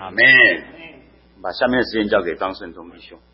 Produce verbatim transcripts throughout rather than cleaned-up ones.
阿们。把下面的时间交给张胜忠弟兄。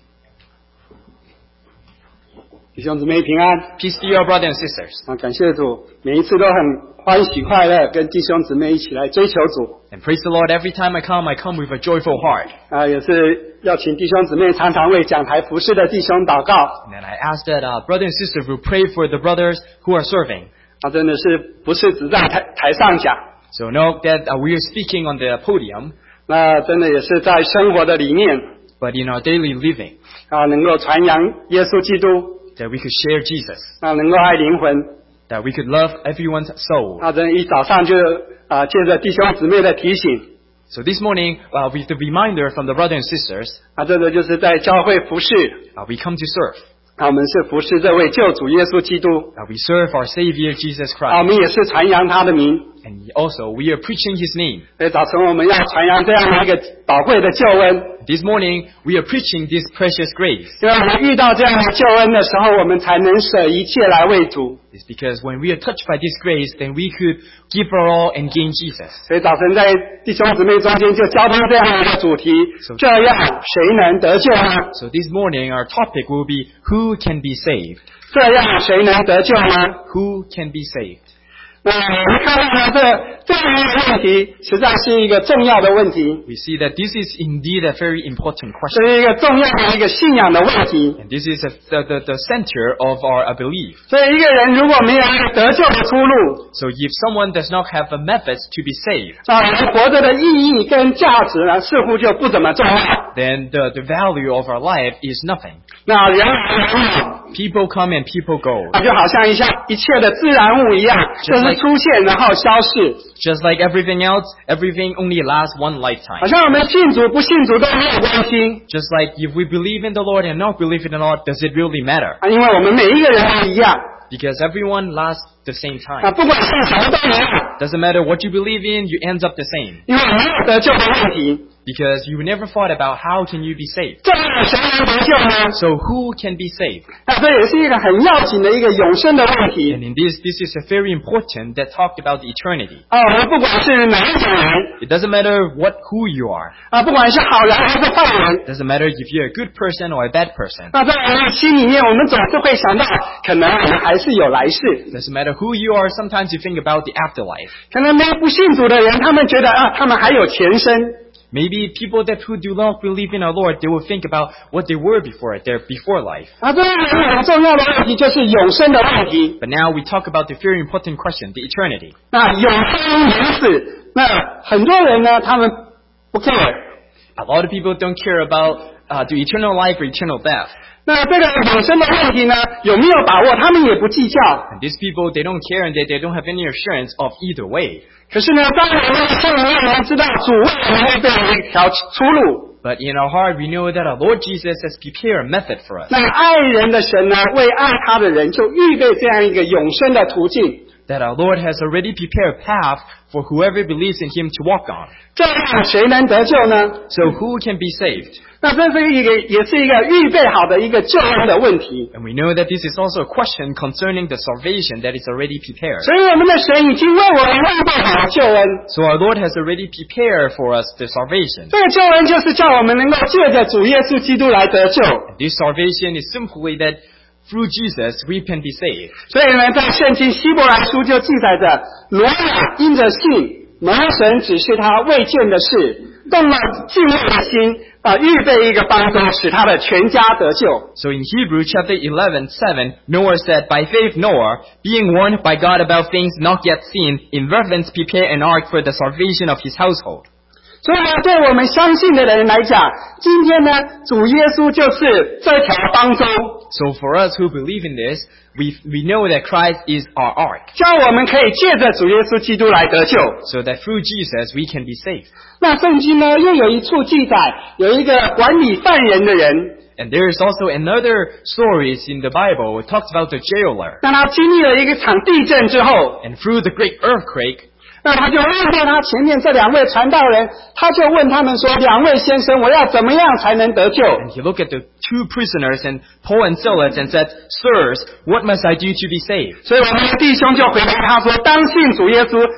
弟兄姊妹平安 Peace to your brothers and sisters. 啊！感谢主，每一次都很欢喜快乐，跟弟兄姊妹一起来追求主。 And praise the Lord, every time I come, I come with a joyful heart. 啊，也是要请弟兄姊妹常常为讲台服侍的弟兄祷告。 And then I ask that uh, brothers and sisters will pray for the brothers who are serving. 啊，真的是不是只在台台上讲？ So know that uh, we are speaking on the podium, 那真的也是在生活的里面 but in our daily living, 啊，能够传扬耶稣基督， that we could share Jesus, 啊，能够爱灵魂。 that we could love everyone's soul. 啊，真的一早上就啊，借着弟兄姊妹的提醒， So this morning, uh, with the reminder from the brothers and sisters, 啊，这个就是在教会服侍， uh, we come to serve. 啊，我们是服侍这位救主耶稣基督， Uh, we serve our Savior Jesus 啊，我 Christ. 们也是传扬他的名。 And also, we are preaching His name. 所以早晨我们要传扬这样的一个宝贵的救恩， This morning, we are preaching this precious grace. 因为我们遇到这样的救恩的时候，我们才能舍一切来为主。 It's because when we are touched by this grace, then we could give our all and gain Jesus. 所以早晨在弟兄姊妹中间就交通这样一个主题，这样谁能得救呢？ So this morning, our topic will be, who can be saved? 这样谁能得救呢？ Who can be saved? 那我们看到呢，这这样一个问题，实在是一个重要的问题， We see that this is indeed a very important 这 question. 是一个重要的一个信仰的问题。 And this is a, the, the, the center of our uh, belief. 所以一个人如果没有一个得救的出路， So if someone does not have a method to be saved, 啊，人活着的意义跟价值呢，似乎就不怎么重要。 then the, the value of our life is nothing. 那人来人往， People come and people go. 啊，就好像一像一切的自然物一样，就是出现然后消逝， Just like everything else, everything only lasts one 好 lifetime. 像我们信主不信主都没有关系 Just like if we believe in the Lord and not believe in the Lord, does it really matter? 啊，因为我们每一个人都一样 Because everyone lasts the same 啊， time. 不管信什么都一样， Doesn't matter what you believe in, you end up the same. 因为没有得救的问题， Because you never thought about how can you be saved. 这样谁能得救呢？ So who can be saved? 啊，这也是一个很要紧的一个永生的问 And 题 in this, this is a very important that talked about the eternity. 啊，我们不管是哪一种人 It doesn't matter what who you are. 啊，不管是好人还是坏人， It doesn't matter if you're a good person or a bad person. 那在我们心里面，我们总是会想到，可能我们还是有来世。 Doesn't matter who you are, sometimes you think about the afterlife. 可能没有不信主的人，他们觉得啊，他们还有前生。 Maybe people that who do not believe in our Lord, they will think about what they were before, their before life. 啊，这是很重要的问题，就是永生的问题。 But now we talk about the very important question, the eternity. 那永生永死，那很多人呢，他们不 care。 A lot of people don't care about uh, the eternal life or eternal death. 那这个永生的问题呢，有没有把握，他们也不计较。 And these people, they don't care and they, they don't have any assurance of either way. 可是呢，当我们心里面我们知道主为我们会备了一条出路。 But in our heart, we know that our Lord Jesus has prepared a method for us. 那爱人的神呢，为爱他的人就预备这样一个永生的途径。 That our Lord has already prepared a path for whoever believes in Him to walk on. 这样谁能得救呢？ So who can be saved? 那这是一个，也是一个预备好的一个救恩的问题。 And we know that this is also a question concerning the salvation that is already prepared. 所以我们的神已经为我们预备好救恩。 So our Lord has already prepared for us the salvation. 这个救恩就是叫我们能够借着主耶稣基督来得救。 And this salvation is simply that through Jesus we can be saved. 所以呢，在圣经希伯来书就记载着，挪亚因着信，蒙神指示他未见的事，动了敬畏的心，啊，预备一个帮助，使他的全家得救。 So in Hebrews chapter eleven, seven, Noah said, By faith Noah, being warned by God about things not yet seen, in reverence prepared an ark for the salvation of his household. 所以呢，对我们相信的人来讲，今天呢，主耶稣就是这条方舟， So for us who believe in this, we, we know that Christ is our ark. 叫我们可以借着主耶稣基督来得救。 So that through Jesus we can be saved. 那圣经呢，又有一处记载，有一个管理犯人的人， And there is also another stories in the Bible. It talks about the jailer. 那他经历了一个场地震之后， And through the great earthquake, 那他就问到他前面这两位传道人，他就问他们说：“两位先生，我要怎么样才能得救？” and he looked at the two prisoners, and Paul and Silas, and said, Sirs, what must I do to be saved? 所以我们的弟兄就回答他说：“当信主耶稣，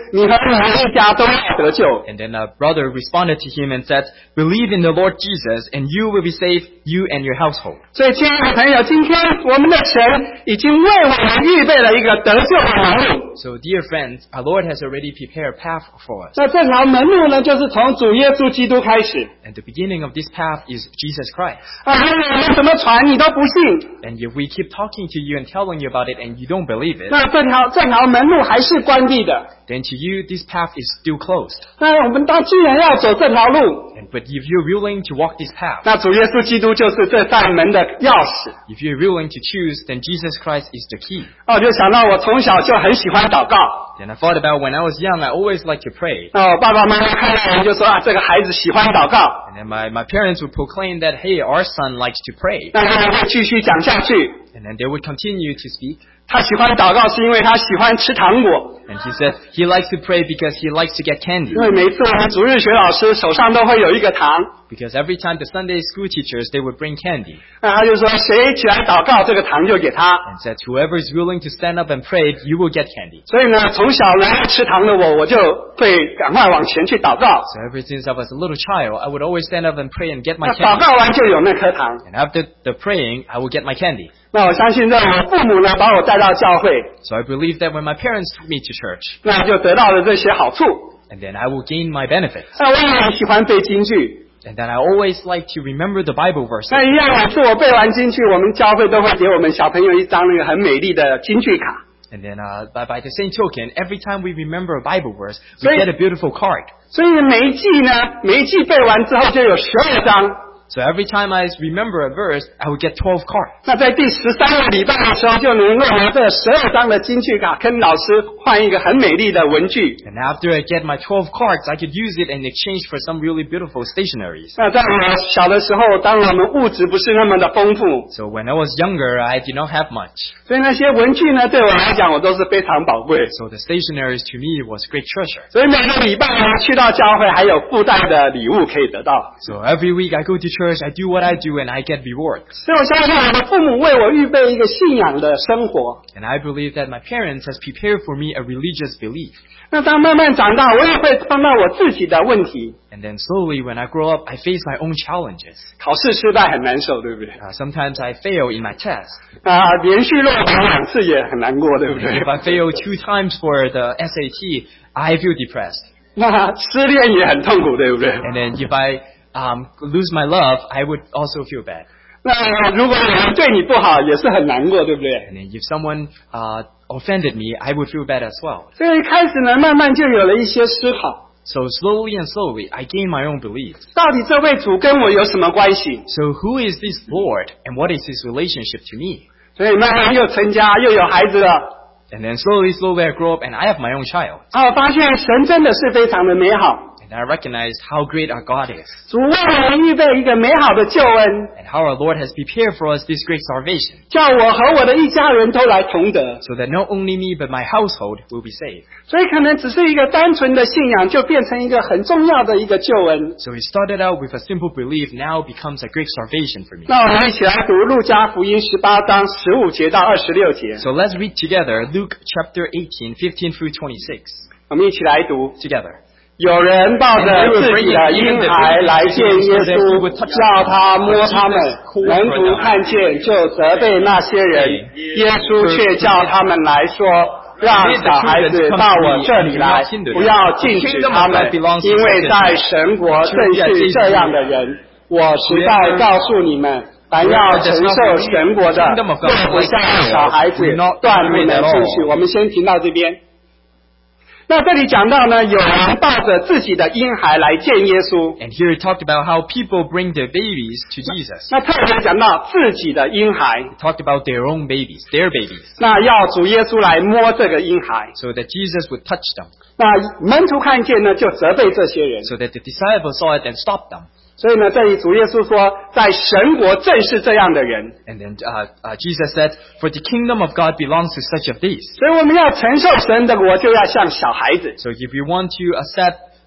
你和你的一家都要得救。 And then a brother responded to him and said, believe in the Lord Jesus and you will be saved, you and your household. 所以亲爱的朋友，今天我们的神已经为我们预备了一个得救的门路。 So dear friends, our Lord has already prepared a path for us. 那这条门路呢，就是从主耶稣基督开始。 And the beginning of this path is Jesus Christ. 啊，我们怎么传你都不信， And if we keep talking to you and telling you about it and you don't believe it, 那这条这条门路还是关闭的。 then to you this path is still closed. 那我们当既然要走这条路， And, but if you're willing to walk this path, 那主耶稣基督就是这扇门的钥匙。 if you're willing to choose, then Jesus Christ is the key. 哦，我就想到我从小就很喜欢祷告。 Then I thought about when I was young, I always liked to pray. 那我爸爸妈妈看到人就说啊，这个孩子喜欢祷告， And then my, my parents would proclaim that, hey, our son likes to pray. 那他们会继续讲下去。 And then they would continue to speak. 他喜欢祷告是因为他喜欢吃糖果， And he said he likes to pray because he likes to get candy. 因为每次我们主日学老师手上都会有一个糖， Because every time the Sunday school teachers, they would bring candy. 那他就说谁起来祷告，这个糖就给他。 And said, whoever is willing to stand up and pray, you will get candy. 所以呢，从小呢爱吃糖的我，我就会赶快往前去祷告。 So ever since I was a little child, I would always stand up and pray and get my 那祷 candy. 告完就有那颗糖。 And after the praying, I will get my candy. 那我相信，让我父母呢把我带到教会， So I believe that when my parents took me to church, 那就得到了这些好处。 and then I will gain my benefits. 那我也很喜欢背京剧。 And then I always like to remember the Bible 那 verses. 一样，每次我背完京剧，我们教会都会给我们小朋友一张那个很美丽的京剧卡。 And then uh, by, by the same token, every time we remember a Bible verse, we So- get a beautiful card. 所以每一季呢，每一季背完之后就有十二张。 So every time I remember a verse, I would get twelve cards. 那在第十三个礼拜的时候，就能够拿这十二张的京剧卡跟老师换一个很美丽的文具。 And after I get my twelve cards, I could use it in exchange for some really beautiful stationaries. 那在我小的时候，当我们物质不是那么的丰富， So when I was younger, I did not have much. 所以那些文具呢，对我来讲，我都是非常宝贵。 So the stationaries to me was great treasure. 所以每个礼拜呢，去到教会还有附带的礼物可以得到。 So every week I go to church, I do what I do, and I get rewards. 所以我相信我的父母为我预备一个信仰的生活。 And I believe that my parents has prepared for me a religious belief. 那当慢慢长大，我也会碰到我自己的问题。 And then slowly, when I grow up, I face my own challenges. 考试失败很难受，对不对？ Uh, sometimes I fail in my test. 啊，连续落榜两次也很难过，对不对 If？I fail two times for the S A T, I feel depressed. 那失恋也很痛苦，对不对？ And then if I um, lose my love, I would also feel bad. 那如果有人对你不好，也是很难过，对不对？ And then if someone uh, offended me, I would feel bad as well. 所以开始呢，慢慢就有了一些思考， So slowly and slowly, I gain my own beliefs. 到底这位主跟我有什么关系？ So who is this Lord, and what is his relationship to me? 所以慢慢又成家，又有孩子了。 And then slowly, slowly, I grow up, and I have my own child. 啊，我发现神真的是非常的美好， And I recognize how great our God is, 主为我们预备一个美好的救恩， and how our Lord has prepared for us this great salvation, 叫我和我的一家人都来同得。 so that not only me but my household will be saved. 所以可能只是一个单纯的信仰，就变成一个很重要的一个救恩。 So it started out with a simple belief, now becomes a great salvation for me. 那我们一起来读路加福音十八章十五节到二十六节， So let's read together Luke chapter eighteen, fifteen through twenty-six. 我们一起来读。 Together. 有人抱着自己的婴孩来见耶稣，叫他摸他们，门徒看见就责备那些人，耶稣却叫他们来说，让小孩子到我这里来，不要禁止他们，因为在神国正是这样的人。我实在告诉你们，凡要承受神国的，若不像小孩子，断不能进去。我们先停到这边。那这里讲到呢，有人抱着自己的婴孩来见耶稣。 And here it talked about how people bring their babies to Jesus. 那特别讲到自己的婴孩， It talked about their own babies, their babies, 那要主耶稣来摸这个婴孩。 so that Jesus would touch them, 那门徒看见呢，就责备这些人。 so that the disciples saw it and stopped them. 所以呢，这里主耶稣说，在神国正是这样的人。 And then uh, uh, Jesus said, for the kingdom of God belongs to such of these. 所以我们要承受神的国，就要像小孩子。 So if we want to accept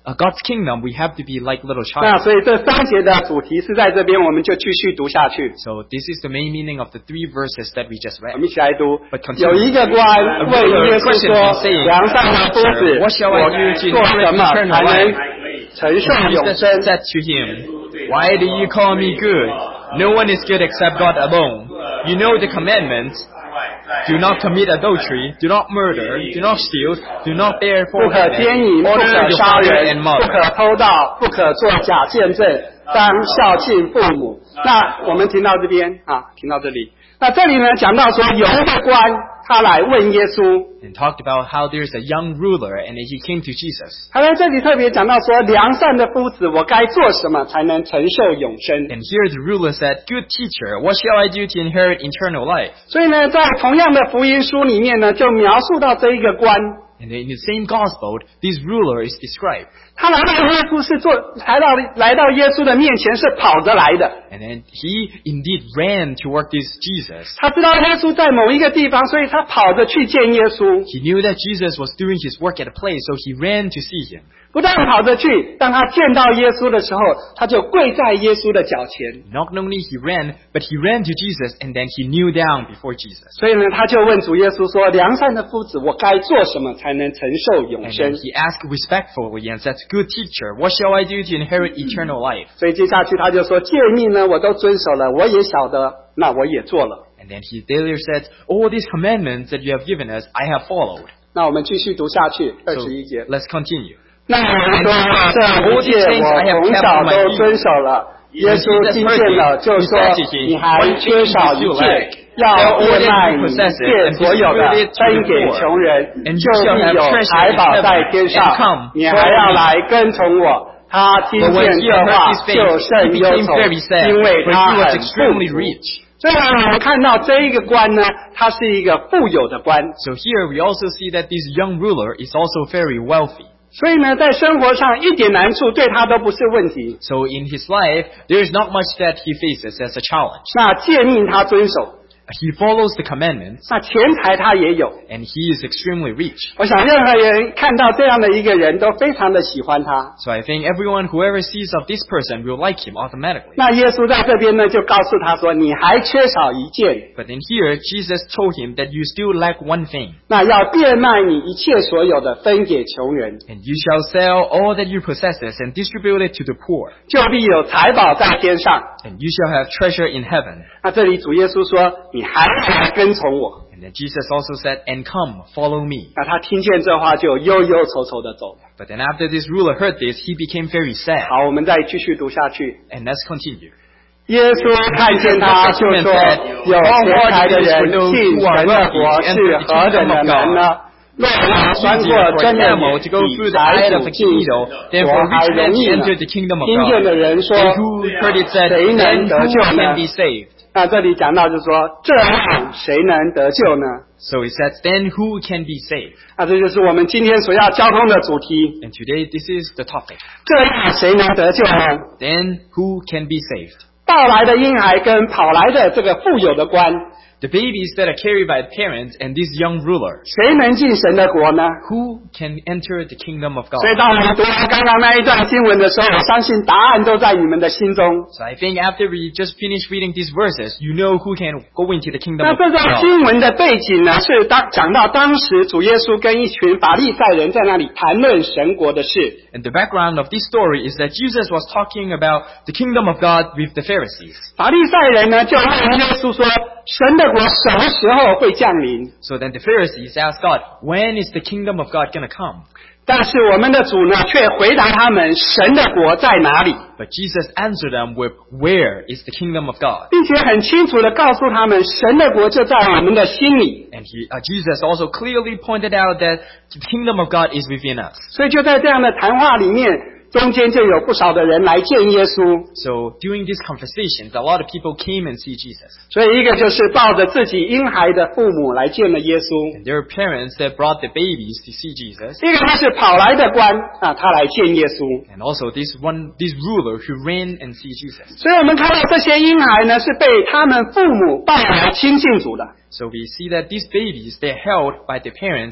uh, God's kingdom, we have to be like little 那 child. 所以这三节的主题是在这边，我们就继续读下去。 So this is the main meaning of the three verses that we just 我 read. 们一起来读 But。continue. 有一个官问耶稣说：“良善的夫子， What shall I do to 我做什 inherit 么才 eternal 能 life? 承受永 Jesus 生 said to him, Why do you call me good? No one is good except God alone. You know the commandments. Do not commit adultery. Do not murder. Do not steal. Do not bear 不可 false 奸 witness. 淫，不 Honor 可 your 杀 father 人， and 不 mother. 可偷盗，不可作假见证，当孝敬父母。”那我们听到这边啊，听到这里。那这里呢，讲到说有一个官，他来问耶稣， And talked about how there's a young ruler and he came to Jesus. 他在这里特别讲到说，良善的夫子，我该做什么才能承受永生？ And here the ruler said, Good teacher, what shall I do to inherit eternal life? 所以呢，在同样的福音书里面呢，就描述到这一个官， And in the same gospel, this ruler is described. 他来到耶稣是做来到来到耶稣的面前是跑着来的。 And then he indeed ran toward this Jesus. 他知道耶稣在某一个地方，所以他跑着去见耶稣。 He knew that Jesus was doing his work at a place, so he ran to see him. 不但跑着去，当他见到耶稣的时候，他就跪在耶稣的脚前。 Not only he ran, but he ran to Jesus and then he kneeled down before Jesus. 所以呢，他就问主耶稣说：“良善的夫子，我该做什么才能承受永 And 生 then he asked respectfully and said, Good teacher, what shall I do to inherit eternal life?” 所以接下去他就说：“诫命呢，我都遵守了，我也晓得，那我也做了。 And then he later said, All these commandments that you have given us, I have followed. ” 那我们继续读下去，二 So 十一节。 let's continue. 那我们说，这五诫我从小都遵守了。耶稣听见了，就说：“你还缺少一诫，要变卖你借所有的，分给穷人，就必有财宝在天上。你还要来跟从我。” 他听 But 见 when he 这 heard 话， his face, 就 he 甚忧 became 愁， very sad, 因为 for 他 he was 很 extremely 富足。 rich. 所以我们看到这一个官呢，他是一个富有的官。 So here we also see that this young ruler is also very wealthy. 所以呢，在生活上一点难处对他都不是问题。 So in his life, there is not much that he faces as a challenge. 那诫命他遵守， He follows the commandments, 那钱财他也有。 and he is extremely rich. 我想任何人看到这样的一个人都非常的喜欢他。 So I think everyone, whoever sees of this person, will like him automatically. 那耶稣在这边呢，就告诉他说：“你还缺少一件， But in here, Jesus told him that you still lack one thing. 那要变卖你一切所有的，分给穷人， And you shall sell all that you possess and distribute it to the poor. 就必有财宝在天上。” And you shall have treasure in heaven. 那这里主耶稣说：“你还来跟从我。” And then Jesus also said, And come, follow me. 那他听见这话就忧忧愁愁的走了。 But then after this ruler heard this, he became very sad. 好，我们再继续读下去。 And let's continue. 耶稣看见他，就说：“有钱财的人进神的国是何等的难呢？若我穿过真的理财主进，我还容易呢。”听见的人说：“谁能得救呢？” 那这里讲到就是说，这样谁能得救呢？ So it says, Then who can be saved? 那这就是我们今天所要交通的主题。 And today this is the topic. 这样谁能得救呢？ Then who can be saved? 抱来的婴孩跟跑来的这个富有的官， The babies that are carried by parents and this young ruler. 谁能进神的国呢？ Who can enter the kingdom of 所以 God? 当我们读完刚刚那一段经文的时候，我相信答案都在你们的心中。 So I think after we just finish reading these verses, you know who can go into the kingdom 那 of 这段 God. 经文的背景呢，是当讲到当时主耶稣跟一群法利赛人在那里谈论神国的事。 And the background of this story is that Jesus was talking about the kingdom of God with the Pharisees. 法利赛人呢，就问耶稣说：“神的国什么时候会降临？” So then the Pharisees asked God, when is the kingdom of God going to come? 但是我们的主呢，却回答他们：“神的国在哪里？” But Jesus answered them with, where is the kingdom of God? 并且很清楚的告诉他们，神的国就在我们的心里。 And he, uh, Jesus also clearly pointed out that the kingdom of God is within us. 所以就在这样的谈话里面，中间就有不少的人来见耶稣。 So during these conversations, a lot of people came and see Jesus. 所以一个就是抱着自己婴孩的父母来见了耶稣， And there were parents that brought the babies to see Jesus. 一个就是跑来的官啊，他来见耶稣。 And also this one, this ruler who ran and see Jesus. 所以我们看到这些婴孩呢，是被他们父母抱来亲近主的。 So we see that these babies, they're held by the parents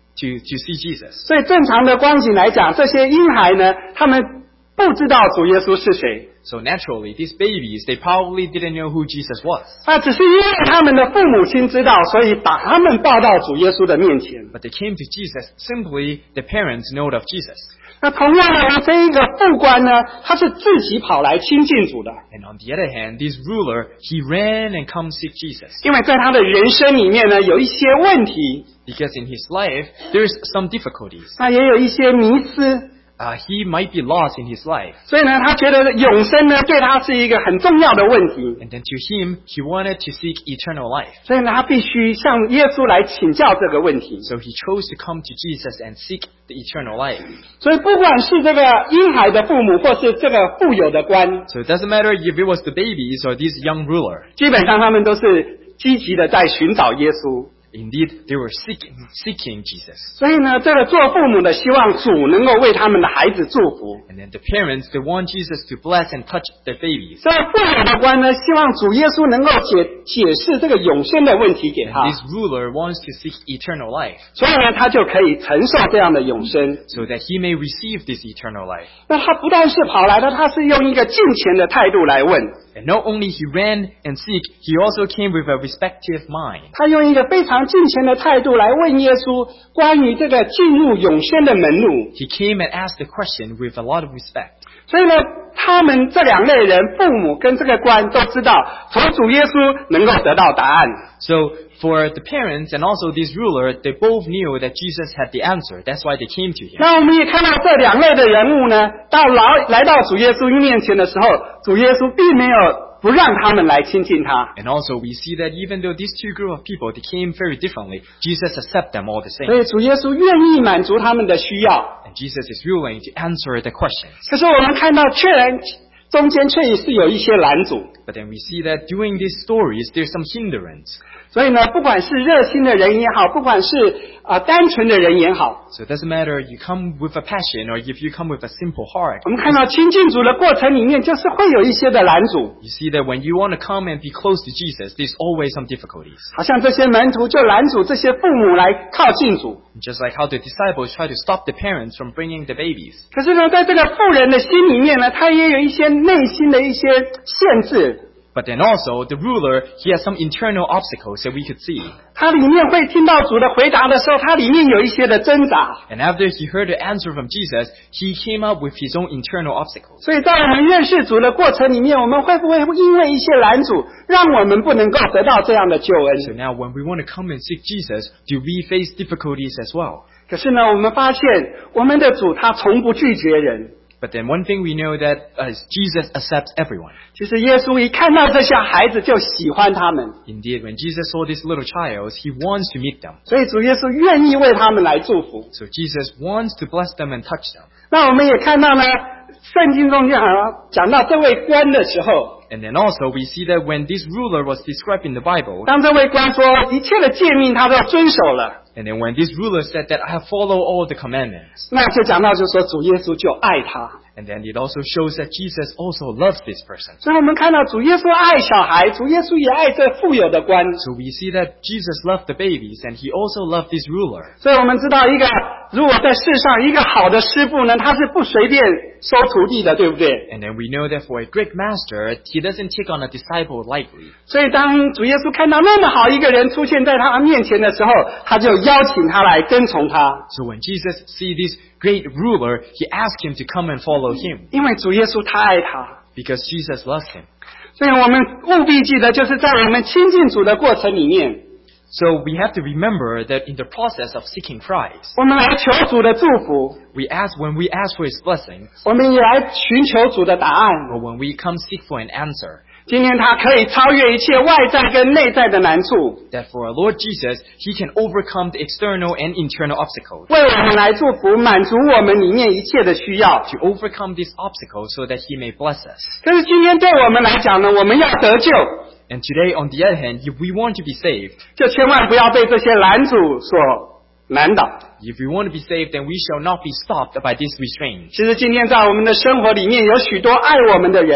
to, to see Jesus. 所以正常的光景来讲，这些婴孩呢，他们不知道主耶稣是谁。 So naturally, these babies, they probably didn't know who Jesus was. 啊，只是因为他们的父母亲知道，所以把他们抱到主耶稣的面前。 But they came to Jesus, simply the parents know of Jesus. 那同样的，这一个副官呢，他是自己跑来亲近主的， And on the other hand, this ruler, he ran and come seek Jesus. 因为在他的人生里面呢，有一些问题， Because in his life, there's some difficulties. 那也有一些迷思， Uh, he might be lost in his life. 所以呢，他觉得永生呢对他是一个很重要的问题， And then to him, he wanted to seek eternal life. 所以呢，他必须向耶稣来请教这个问题。 So he chose to come to Jesus and seek the eternal life. 所以不管是这个婴孩的父母，或是这个富有的官， So it doesn't matter if it was the babies or this young ruler. 基本上他们都是积极的在寻找耶稣。 Indeed, they were seeking, seeking Jesus. 所以呢，这个做父母的希望主能够为他们的孩子祝福。 And then the parents, they want Jesus to bless and touch their babies. 这富有的官呢，希望主耶稣能够解解释这个永生的问题给 And 他， this ruler wants to seek eternal life 所以呢，他就可以承受这样的永生。 so that he may receive this eternal life. 那他不但是跑来的，他是用一个敬虔的态度来问， And not only he ran and seek, he also came with a respective mind. 他用一个非常敬虔的态度来问耶稣关于这个进入永生的门路。 He came and asked the question with a lot of respect. 所以呢，他们这两类人，父母跟这个官都知道，从主耶稣能够得到答案。 So for the parents and also this ruler, they both knew that Jesus had the answer. That's why they came to him. 那我们也看到这两类的人物呢，到来来到主耶稣面前的时候，主耶稣并没有不让他们来亲近他。 And also we see that even though these two group of people, they came very differently, Jesus accepted them all the 所 same. 以主耶稣愿意满足他们的需要。 And Jesus is willing to answer the questions. 可是我们看到，确然中间却也是有一些拦阻。 But then we see that during these stories, there's some hindrance. 所以呢，不管是热心的人也好，不管是啊、呃、单纯的人也好， So it doesn't matter you come with a passion or if you come with a simple heart. 我们看到亲近主的过程里面，就是会有一些的拦阻。 You see that when you want to come and be close to Jesus, there's always some difficulties. 好像这些门徒就拦阻这些父母来靠近主。 Just like how the disciples try to stop the parents from bringing the babies. 可是呢，在这个妇人的心里面呢，他也有一些内心的一些限制。 But then also, the ruler, he has some internal obstacles that we could see. 他里面会听到主的回答的时候，他里面有一些的挣扎。 And after he heard the answer from Jesus, he came up with his own internal obstacles. 所以在我们认识主的过程里面，我们会不会因为一些拦阻，让我们不能够得到这样的救 So 恩？ now when we want to come and seek Jesus, do we face difficulties as well? 可是呢，我们发现我们的主他从不拒绝人。 But then one thing we know that uh, is Jesus accepts everyone. 其实耶稣一看到这些孩子就喜欢他们， Indeed, when Jesus saw these little childs, he wants to meet them. 所以主耶稣愿意为他们来祝福。 So Jesus wants to bless them and touch them. 那我们也看到呢，圣经中间好像讲到这位官的时候， And then also we see that when this ruler was described in the Bible, 当这位官说一切的诫命他都遵守了， and then when this ruler said that I have followed all the commandments, 那就讲到就说主耶稣就爱他。 and then it also shows that Jesus also loves this person. 所以我们看到主耶稣爱小孩，主耶稣也爱这富有的官。 So we see that Jesus loved the babies and he also loved this ruler. 所以我们知道一个如果在世上一个好的师傅呢，他是不随便收徒弟的，对不对？ And then we know that for a great master, he doesn't take on a disciple lightly. 所以当主耶稣看到那么好一个人出现在他面前的时候，他就邀请他来跟从他。 So when Jesus see this great ruler, he asked him to come and follow him 因为主耶稣他爱他， because Jesus loves him. 所以我们务必记得，就是在我们亲近主的过程里面， So we have to remember that in the process of seeking Christ, 我们来求主的祝福， we ask when we ask for his blessings, 我们也来寻求主的答案。 or when we come seek for an answer, 今天他可以超越一切外在跟内在的难处， that for our Lord Jesus, he can overcome the external and internal obstacles, 为我们来祝福，满足我们里面一切的需要。 to overcome these obstacles so that he may bless us. 可是今天对我们来讲呢，我们要得救， And today, on the other hand, if we want to be saved, 就千万不要被这些拦阻所难倒。 if we want to be saved, then we shall not be stopped by this restraint. 其实今天在我们的生活里面，有许多爱我们的人，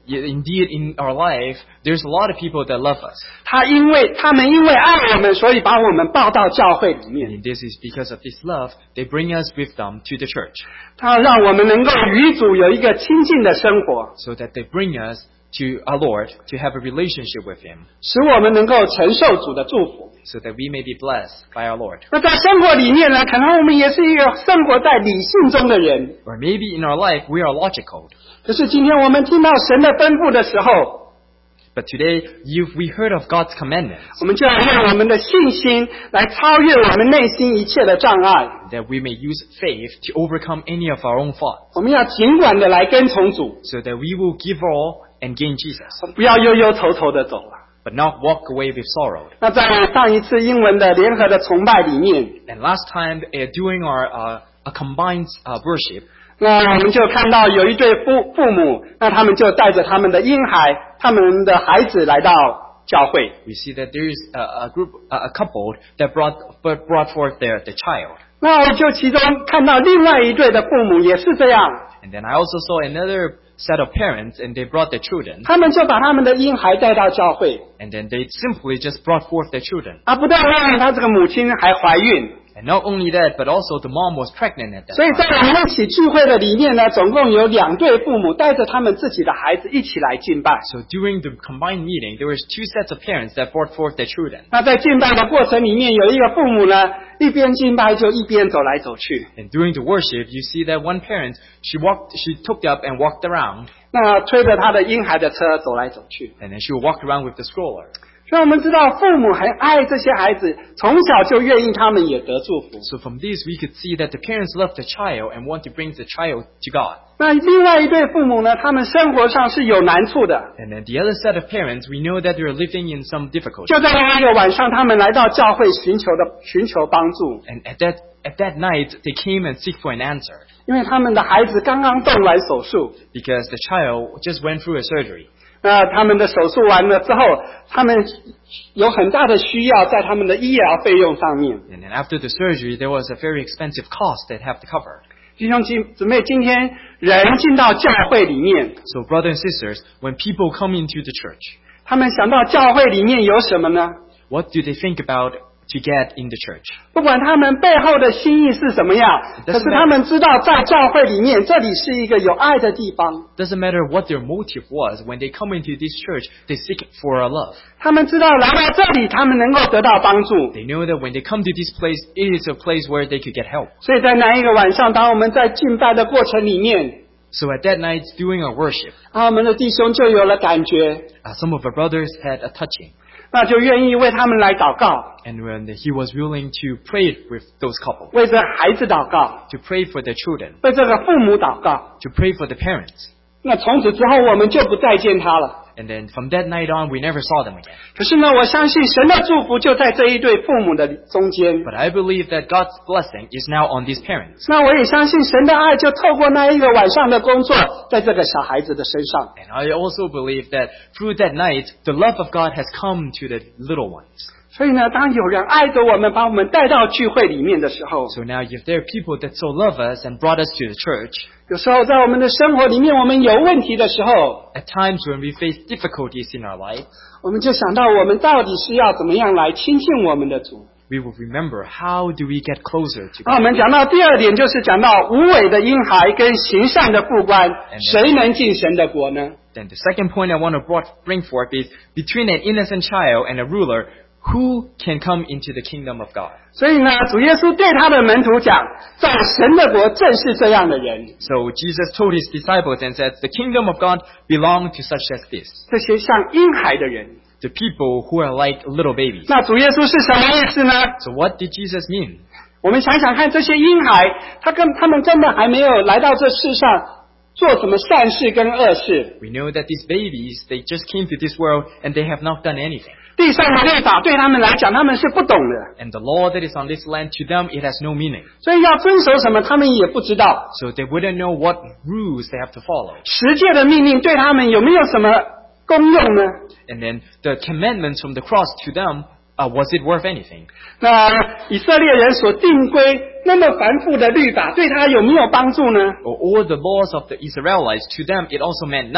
indeed, in our life, there's a lot of people that love us. 他因为他们因为爱我们，所以把我们抱到教会里面。 And this is because of this love, they bring us with them to the church. 他让我们能够与主有一个亲近的生活， So that they bring us to our Lord to have a relationship with Him. 使我们能够承受主的祝福。 So that we may be blessed by our Lord. 那在生活里面呢，可能我们也是一个生活在理性中的人。 Or maybe in our life we are logical. 可是今天我们听到神的吩咐的时候， But today, if we heard of God's commandments, 我们就要用我们的信心来超越我们内心一切的障碍。 that we may use faith to overcome any of our own faults. 我们要尽管的来跟从主， So that we will give all and gain Jesus. 不要忧忧愁愁的走了。 But not walk away with sorrow. 那在上一次英文的联合的崇拜里面， And last time, uh, during our uh, a combined uh, worship, 那我们就看到有一对父父母，那他们就带着他们的婴孩，他们的孩子来到教会。 we see that there is a, a group, a, a couple that brought brought forth their the child. 那我就其中看到另外一对的父母也是这样， And then I also saw another set of parents, and they brought their children. 他们就把他们的婴孩带到教会， And then they simply just brought forth their children. 啊，不但让他这个母亲还怀孕， And not only that, but also the mom was pregnant at that 所以在 time. 我们一起聚会的里面呢，总共有两对父母带着他们自己的孩子一起来敬拜。 So during the combined meeting, there was two sets of parents that brought forth their children. 那在敬拜的过程里面，有一个父母呢，一边敬拜就一边走来走去。 And during the worship, you see that one parent, she walked, she took up and walked around, 那推着他的婴孩的车走来走去。 and then she would walk around with the stroller. 所以我们知道，父母很爱这些孩子，从小就愿意他们也得祝福。 So from this, we could see that the parents love the child and want to bring the child to God. 那另外一对父母呢，他们生活上是有难处的。 And then the other set of parents, we know that they're living in some difficulty. 就在那一个晚上，他们来到教会寻求的寻求帮助， And at that at that night, they came and seek for an answer 因为他们的孩子刚刚动完手术。 because the child just went through a surgery. 那他们的手术完了之后，他们有很大的需要在他们的医疗费用上面。 And then after the surgery, there was a very expensive cost they'd have to cover. 弟兄姊妹，今天人进到教会里面， So brothers and sisters, when people come into the church, 他们想到教会里面有什么呢？ what do they think about to get in the church? 不管他们背后的心意是什么样，可是他们知道在教会里面，这里是一个有爱的地方。 Doesn't matter what their motive was, when they come into this church, they seek for a love. 他们知道来到这里，他们能够得到帮助。 They know that when they come to this place, it is a place where they could get help. 所以在那一个晚上，当我们在敬拜的过程里面， So at that night, during our worship, 啊，我们的弟兄就有了感觉， uh, some of our brothers had a touching. 那就愿意为他们来祷告， And when he was willing to pray with those couple, 为这孩子祷告， to pray for their children, 为这个父母祷告。 to pray for the parents. 那从此之后，我们就不再见他了。 And then from that night on, we never saw them again. 可是呢，我相信神的祝福就在这一对父母的中间。 But I believe that God's blessing is now on these parents. 那我也相信神的爱就透过那一个晚上的工作，在这个小孩子的身上。 And I also believe that through that night, the love of God has come to the little ones. 所以呢，当有人爱着我们，把我们带到聚会里面的时候， So now if there are people that so love us and brought us to the church, 有时候在我们的生活里面，我们有问题的时候， at times when we face difficulties in our life, 我们就想到我们到底是要怎么样来亲近我们的主。 we will remember how do we get closer to 那我 God. 们讲到第二点，就是讲到无伪的婴孩跟行善的父官，谁能进神的国呢？ Then the second point I want to brought, bring forth is between an innocent child and a ruler, who can come into the kingdom of God? 所以呢，主耶稣对他的门徒讲，在神的国正是这样的人， So Jesus told his disciples and said, the kingdom of God belongs to such as this, 这些像婴孩的人。 the people who are like little babies. 那主耶稣是什么意思呢？ So what did Jesus mean? 我们想想看，这些婴孩，他跟他们根本还没有来到这世上做什么善事跟恶事。 We know that these babies, they just came to this world and they have not done anything. 地上的律法对他们来讲，他们是不懂的， And the law that is on this land, to them, it has no meaning. 所以要遵守什么，他们也不知道。 So they wouldn't know what rules they have to follow. 十诫的命令对他们有没有什么功用呢？ And then the commandments from the cross to them, uh, was it worth anything? 那以色列人所定规那么繁复的律法，对他有没有帮助呢？ Or all the laws of the Israelites, to them, it also meant nothing.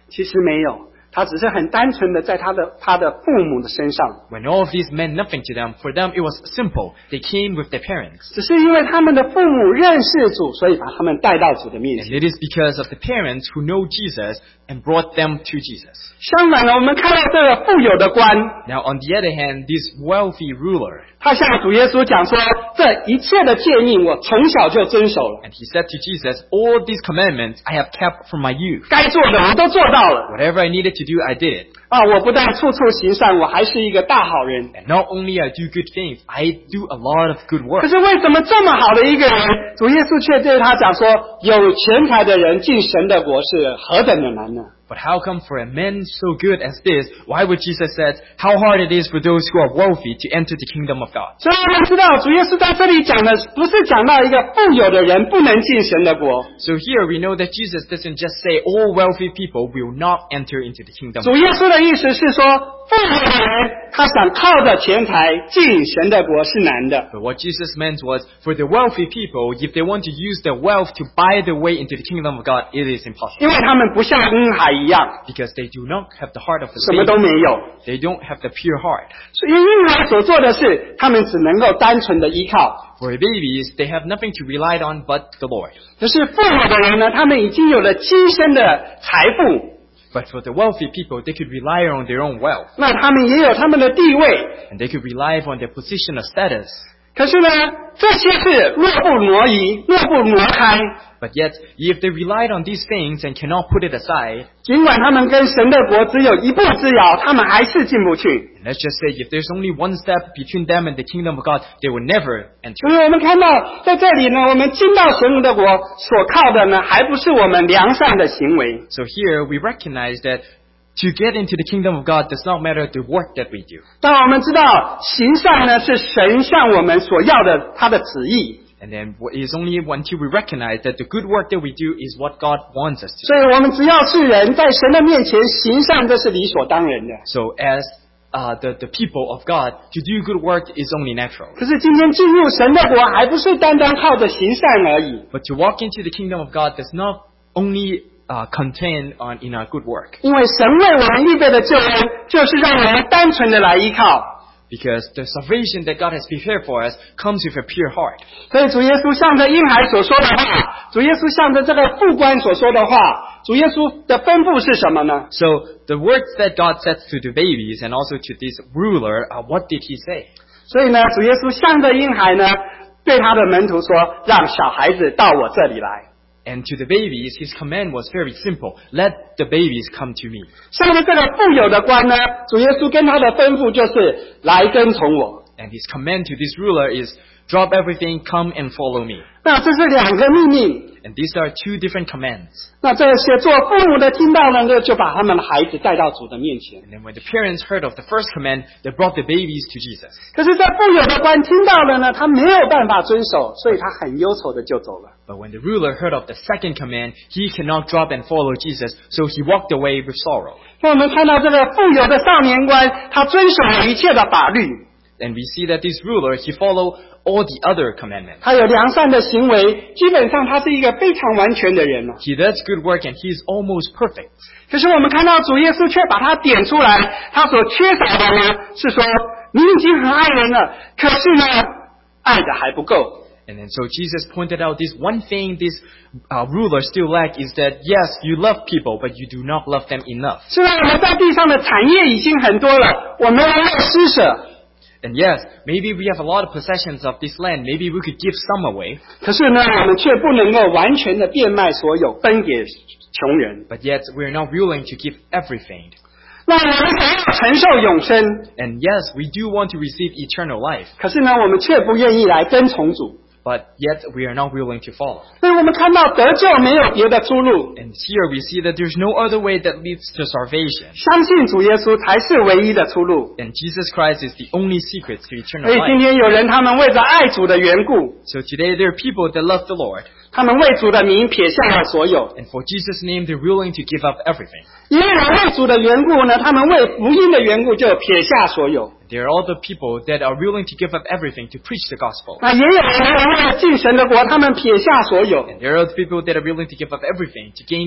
其实没有，他只是很单纯的在他的他的父母的身上， When all of these meant nothing to them, for them it was simple. They came with their parents. 只是因为他们的父母认识主，所以把他们带到主的面 And 前。 it is because of the parents who know Jesus and brought them to Jesus. 相反呢，我们看到这个富有的官， Now on the other hand, this wealthy ruler, 他向主耶稣讲说，这一切的诫命我从小就遵守了， and he said to Jesus, all these commandments I have kept from my youth. 该做的我都做到了 Whatever I needed to do, I did it. 啊！我不但处处行善，我还是一个大好人。 And not only I do good things, I do a lot of good 可 work. 是为什么这么好的一个人，主耶稣却对他讲说，有钱财的人进神的国是何等的难呢？ But how come for a man so good as this, why would Jesus say how hard it is for those who are wealthy to enter the kingdom of God? 所以我们知道，主耶稣在这里讲的不是讲到一个富有的人不能进神的国， So here we know that Jesus doesn't just say all wealthy people will not enter into the kingdom. 主耶稣的意思是说，富有的人他想靠着钱财进神的国是难的。 But what Jesus meant was, for the wealthy people, if they want to use their wealth to buy their way into the kingdom of God, it is impossible. 因为他们不像婴孩一样， Because they do not have the heart of the 什么都 baby. 没有。 They don't have the pure heart. 所以婴孩所做的事，他们只能够单纯的依靠。 For babies, they have nothing to rely on but the Lord. 可是富有的人呢，他们已经有了今生的财富， But for the wealthy people, they could rely on their own wealth. 那他们也有他们的地位。 And they could rely on their position of status. 可是呢，这些事若不挪移，若不挪开， But yet, if they relied on these things and cannot put it aside, 尽管他们跟神的国只有一步之遥，他们还是进不去。 and let's just say if there's only one step between them and the kingdom of God, they will never enter. 所以我们看到在这里呢，我们进到神的国所靠的呢，还不是我们良善的行为， So here we recognize that to get into the kingdom of God does not matter the work that we do. 当我们知道行善呢是神向我们所要的他的旨意， And then it is only until we recognize that the good work that we do is what God wants us to do. 所以我们只要是人在神的面前行善，这是理所当然的。 So as uh, the, the people of God, to do good work is only natural. 可是今天进入神的国，还不是单单靠着行善而已， But to walk into the kingdom of God does not only uh, contain on in our good work. 因为神为我们预备的救恩，就是让我们单纯的来依靠。 Because the salvation that God has prepared for us comes with a pure heart. 所以主耶稣向着婴孩所说的话，主耶稣向着这个副官所说的话，主耶稣的吩咐是什么呢？ So the words that God said to the babies and also to this ruler, uh, what did he say? 所以呢，主耶稣向着婴孩呢，对他的门徒说：“让小孩子到我这里来。” And to the babies, his command was very simple. Let the babies come to me. 向着这个富有的官呢，主耶稣跟他的吩咐就是来跟从我。 And his command to this ruler is, drop everything, come and follow me. 那这是两个命令。 And these are two different commands. 那这些做父母的听到了呢，就把他们的孩子带到主的面前。 And then when the parents heard of the first command, they brought the babies to Jesus. 可是这富有的官听到了呢，他没有办法遵守，所以他很忧愁的就走了。 But when the ruler heard of the second command, he cannot drop and follow Jesus, so he walked away with sorrow. 那我们看到这个富有的少年官，他遵守了一切的法律， And we see that this ruler, he followed all the other commandments. 他有良善的行为，基本上他是一个非常完全的人了。 He does good work and he is almost perfect. 可是我们看到主耶稣却把他点出来，他所缺少的呢，是说你已经很爱人了，可是呢，爱的还不够。 And then so Jesus pointed out this one thing this uh, ruler still lack is that yes, you love people, but you do not love them enough. 虽然我们在地上的产业已经很多了，我们要施舍， And yes, maybe we have a lot of possessions of this land. Maybe we could give some away. 可是呢，我们却不能够完全的变卖所有，分给穷人。 But yet we are not willing to give everything. 那我们想要承受永生， And yes, we do want to receive eternal life. 可是呢，我们却不愿意来跟从主。 But yet we are not willing to follow. 所以我们看到得救没有别的出路， And here we see that there's no other way that leads to salvation. 相信主耶稣才是唯一的出路。 And Jesus Christ is the only secret to eternal 所以今 life. 天有人他们为着爱主的缘故， So today there are people that love the Lord. 他们为主的名撇下了所有。 And for Jesus' name, they're willing to give up everything. 也有人为主的缘故呢，他们为福音的缘故就撇下所有。 There are other people that are willing to give up everything to preach the gospel. 那也有人为了进神的国，他们撇下所有。 And there are other people that are willing to give up everything to gain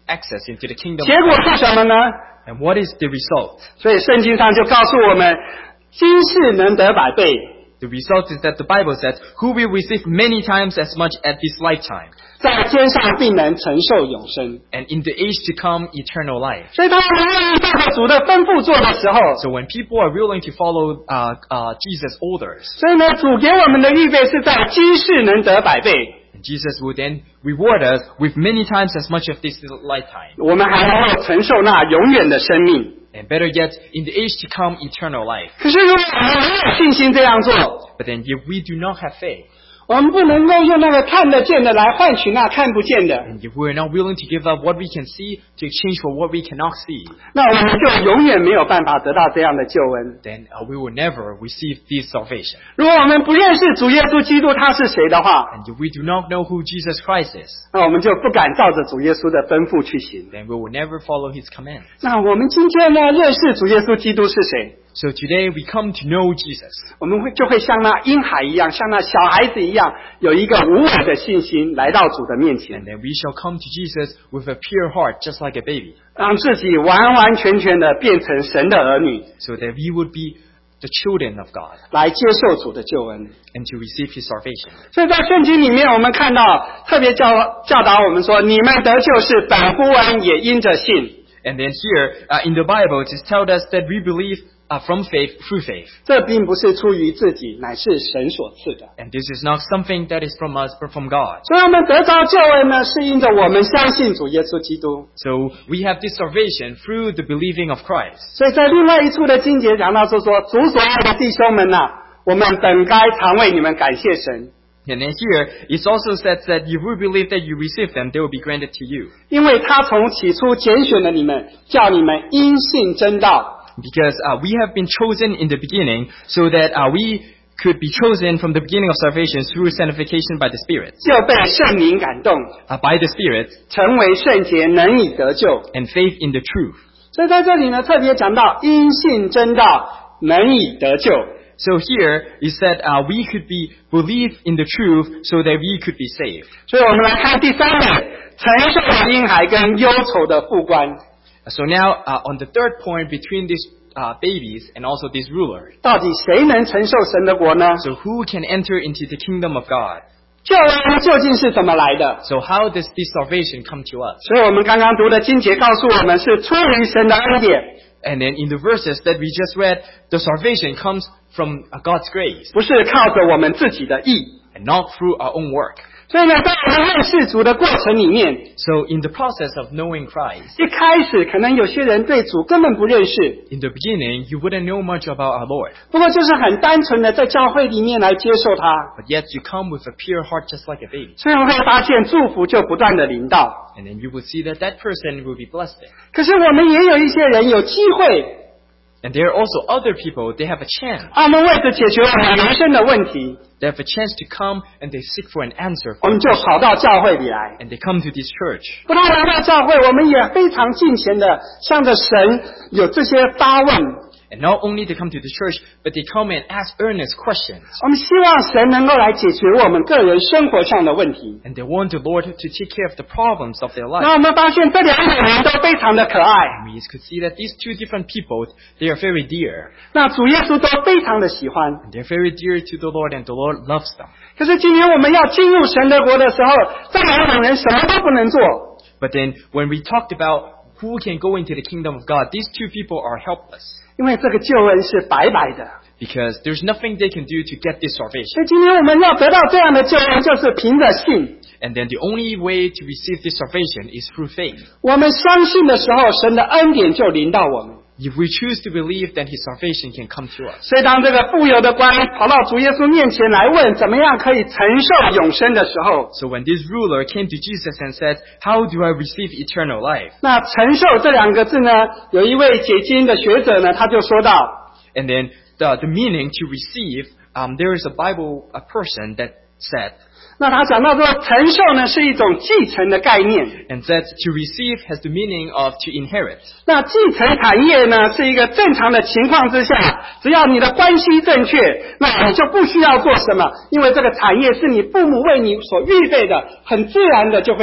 access into the kingdom. 结果是什么呢？ And what is the result? 所以圣经上就告诉我们，今世能得百倍。 The result is that the Bible says, who will receive many times as much at this lifetime, 在天上必能承受永生。 and in the age to come, eternal life. 所以他们愿意照着主的吩咐做的时候， So when people are willing to follow uh, uh, Jesus' orders, 所以呢，主给我们的预备是在今世能得百倍， and Jesus will then reward us with many times as much of this lifetime. 我们还能够承受那永远的生命。 And better yet, in the age to come, eternal life. 可是如果我们没有信心这样做， But then if we do not have faith, 我们不能够用那个看得见的来换取那看不见的， and if we're not willing to give up what we can see to exchange for what we cannot see, 那我们就永远没有办法得到这样的救恩。 then uh, we will never receive this salvation. 如果我们不认识主耶稣基督他是谁的话， And if we do not know who Jesus Christ is, 那我们就不敢照着主耶稣的吩咐去行。 then we will never follow his commands. 那我们今天呢，认识主耶稣基督是谁， So today we come to know Jesus. 我们会就会像那婴孩一样，像那小孩子一样，有一个无伪的信心来到主的面 And 前， then we shall come to Jesus with a pure heart, just like a baby, 让自己完完全全的变成神的儿女， so that we would be the children of God 来接受主的救恩。 and to receive his salvation. 所以在圣经里面，我们看到特别教教导我们说，你们得救是本乎恩，也因着信。 And then here uh, in the Bible, it tells us that we believe uh, from faith through faith. 这并不是出于自己，乃是神所赐的。 And this is not something that is from us, but from God. 所以我们得着救恩呢，是因着我们相信主耶稣基督。 So we have this salvation through the believing of Christ. 所以在另外一处的经节讲到说说，主所爱的弟兄们呐、我们本该常为你们感谢神， And then here, it also says that if you believe that you receive them, they will be granted to you. 因为他从起初拣选了你们，叫你们因信真道。 Because uh, we have been chosen in the beginning so that uh, we could be chosen from the beginning of salvation through sanctification by the Spirit. 就被圣灵感动， Uh, by the Spirit 成为圣洁，能以得救。 and faith in the truth. 所以在这里呢，特别讲到因信真道，能以得救。 So here is that uh, we could be believe in the truth so that we could be saved. 所以我们来看第三点，承受的婴孩跟忧愁的副官。 So now uh, on the third point between these uh, babies and also this ruler. 到底谁能承受神的国呢？ So who can enter into the kingdom of God? 救恩究竟是怎么来的？ So how does this salvation come to us? 所以我们刚刚读的经节告诉我们，是出于神的恩典， And then in the verses that we just read, the salvation comes from uh, God's grace 不是靠着我们自己的义。 and not through our own work. 所以呢，在我们认识主的过程里面， So in the process of knowing Christ, 一开始可能有些人对主根本不认识， in the beginning, you wouldn't know much about our Lord. 不过就是很单纯的在教会里面来接受他， But yet you come with a pure heart just like a baby. 所以我们会发现祝福就不断的临到。 And then you will see that that person will be blessed. 可是我们也有一些人有机会， And there are also other people, they have a chance. 他们为着解决我们人生的问题， They have a chance to come and they seek for an answer. 我 For 们就 it. 跑到教会里来。 And they come to this church. 不但来到教会，我们也非常敬虔的向着神有这些发问。 And not only they come to the church, but they come and ask earnest questions. 我们希望神能够来解决我们个人生活上的问题。 And they want the Lord to take care of the problems of their 那 life. 我们发现这两种人都非常的可爱， We could see that these two different people, they are very dear. 那主耶稣都非常的喜欢。 And they're very dear to the Lord and the Lord loves them. 可是今天我们要进入神的国的时候，这两种人什么都不能做。 But then when we talked about who can go into the kingdom of God, these two people are helpless. 因为这个救恩是白白的， Because there's nothing they can do to get this salvation. 所以今天我们要得到这样的救恩，就是凭着信。 And then the only way to receive this salvation is through faith. 我们相信的时候，神的恩典就临到我们。 If we choose to believe, then His salvation can come to us. 所以当这个富有的官跑到主耶稣面前来问怎么样可以承受永生的时候， So when this ruler came to Jesus and said, "How do I receive eternal life?" 那承受这两个字呢，有一位解经的学者呢，他就说到， And then the, the meaning to receive, um, there is a Bible a person that said, 那他讲到说承受呢是一种继承的概念， and that to receive has the meaning of to inherit. 那继承产业呢是一个正常的情况之下，只要你的关系正确，那你就不需要做什么，因为这个产业是你父母为你所预备的，很自然的就会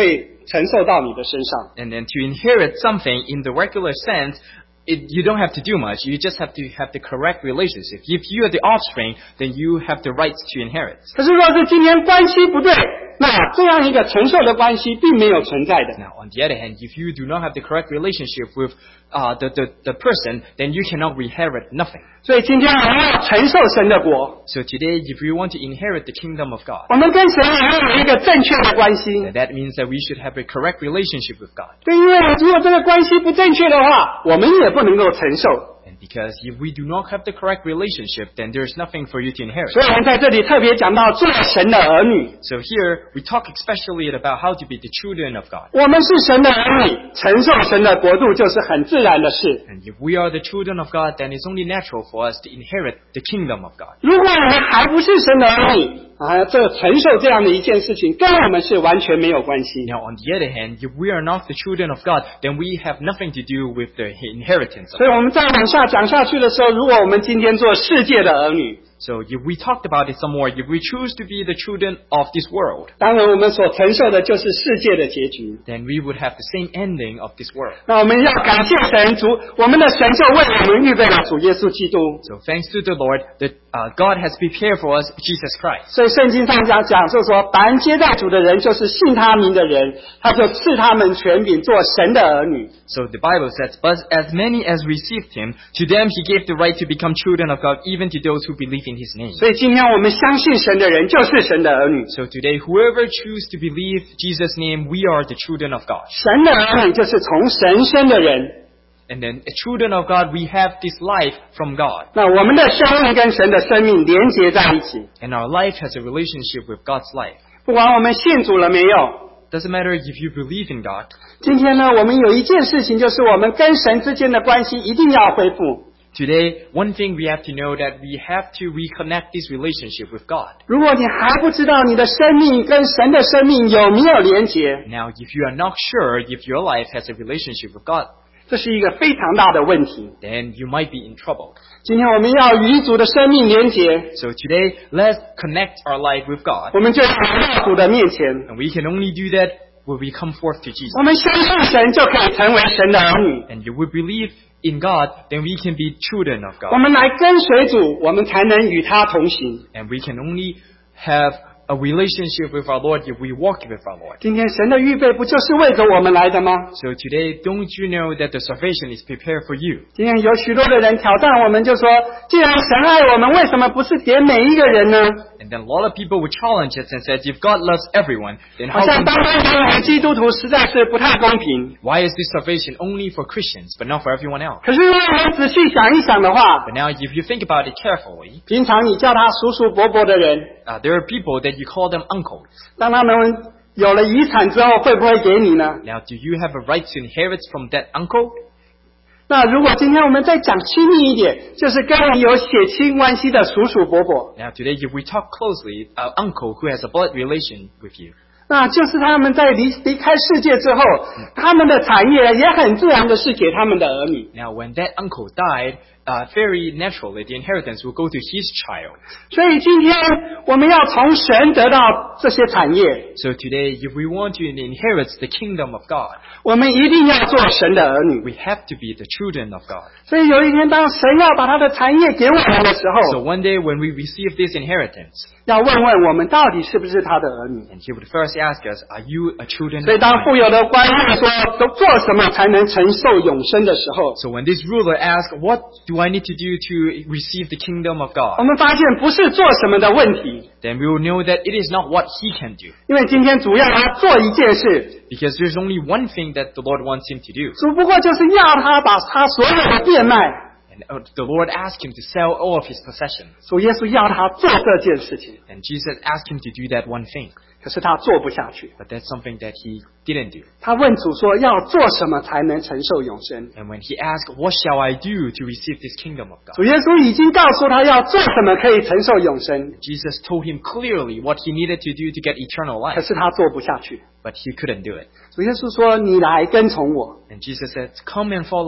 承受到你的身上。 And then to inherit something in the regular sense, it, you don't have to do much. You just have to have the correct relationship. If you are the offspring, then you have the rights to inherit. 可是若是今天关系不对，那这样一个承受的关系并没有存在的。 Now, on the other hand, if you do not have the correct relationship with uh, the, the, the person, then you cannot inherit nothing. 所以今天我们要承受神的国， So today, if we want to inherit the kingdom of God, 我们跟神要有一个正确的关系。 then that means that we should have a correct relationship with God. 对，因为如果这个关系不正确的话，我们也不能够承受。 And because if we do not have the correct relationship, then there's nothing for you to inherit. 所以我们在这里特别讲到做神的儿女， So here, we talk especially about how to be the children of God. 我们是神的儿女，承受神的国度就是很自然的事。 And if we are the children of God, then it's only natural for us to inherit the kingdom of God. 如果我们还不是神的儿女啊，这承受这样的一件事情，跟我们是完全没有关系。 Now, on the other hand, if we are not the children of God, then we have nothing to do with the inheritance of 所以我们再往下讲下去的时候，如果我们今天做世界的儿女， So if we talked about it some more, if we choose to be the children of this world, 当然我们所承受的就是世界的结局。 then we would have the same ending of this world. 那我们要感谢神主，我们的神就为我们预备了主耶稣基督。 So thanks to the Lord that uh, God has prepared for us Jesus Christ. 所以圣经上讲讲就说，凡接待主的人，就是信他名的人，他就赐他们权柄做神的儿女。 So the Bible says, but as many as received him, to them he gave the right to become children of God, even to those who believe in his name. 所以今天我们相信神的人，就是神的儿女。 So today, whoever choose to believe Jesus' name, we are the children of God. 神的儿女就是从神生的人。 And then, as children of God, we have this life from God. 那我们的生命跟神的生命连结在一起。 And our life has a relationship with God's life. 不管我们信主了没有， Doesn't matter if you believe in God. 今天呢，我们有一件事情，就是我们跟神之间的关系一定要恢复。 Today, one thing we have to know that we have to reconnect this relationship with God. 如果你还不知道你的生命跟神的生命有没有连结， Now, if you are not sure if your life has a relationship with God, 这是一个非常大的问题。 then you might be in trouble. 今天我们要与主的生命连结， So today, let's connect our life with God. 我们就要来到主的面前。 And we can only do that when we come forth to Jesus. 我们相信神，就可以成为神的儿女。 And if we believe in God, then we can be children of 我 God. 们来跟随主，我们才能与他同行。 And we can only have a relationship with our Lord if we walk with our Lord. 今天神的预备不就是为着我们来的吗？ So today, don't you know that the salvation is prepared for you? 今天有许多的人挑战我们，就说：既然神爱我们，为什么不是给每一个人呢？ And then a lot of people would challenge us and said, if God loves everyone, then 好 how 像 come, 单单给我们基督徒实在是不太公平。 why is this salvation only for Christians but not for everyone else? 可是如果我们仔细想一想的话， But now, if you think about it carefully, 平常你叫他叔叔伯伯的人， uh, there are people that you call them uncles. 当他们有了遗产之后，会不会给你呢？ Now, do you have a right to inherit from that uncle? 那如果今天我们再讲亲密一点，就是跟你有血亲关系的叔叔伯伯， Now, today, if we talk closely, an uncle who has a blood relation with you, 那就是他们在离离开世界之后，他们的产业也很自然的是给他们的儿女。 now when that uncle died, uh, very naturally, the inheritance will go to his child. 所以今天我们要从神得到这些产业， So today, if we want to inherit the kingdom of God, 我们一定要做神的儿女。 we have to be the children of God. 所以有一天，当神要把他的产业给我们的时 So 候， one day when we receive this inheritance, 要问问我们到底是不是他的儿女。 and he would first ask us, are you a children 所以 of 当富 God? 有的官员说都做什么才能承受永生的时候， So when this ruler asks, what do I need to do to receive the kingdom of 我 God? 们发现不是做什么的问题， Then we will know that it is not what he can do. 因为今天主要他做一件事， Because there's only one thing that the Lord wants him to do. 只不过就是要他把他所有的变卖。 And uh, the Lord asked him to sell all of his possessions. 主耶稣要他做这件事情， And Jesus asked him to do that one thing. 可是他做不下去。 But that's something that he didn't do. 他问主说：“要做什么才能承受永生 And when he asked, what shall I do to receive this kingdom of？” God? 主耶稣已经告诉他要做什么可以承受永生， Jesus told him clearly what he needed to do to get eternal 可 life. 是他做不下去。 But he couldn't do it. 主耶稣说：“你来跟从我。 And Jesus said, come and follow me. ”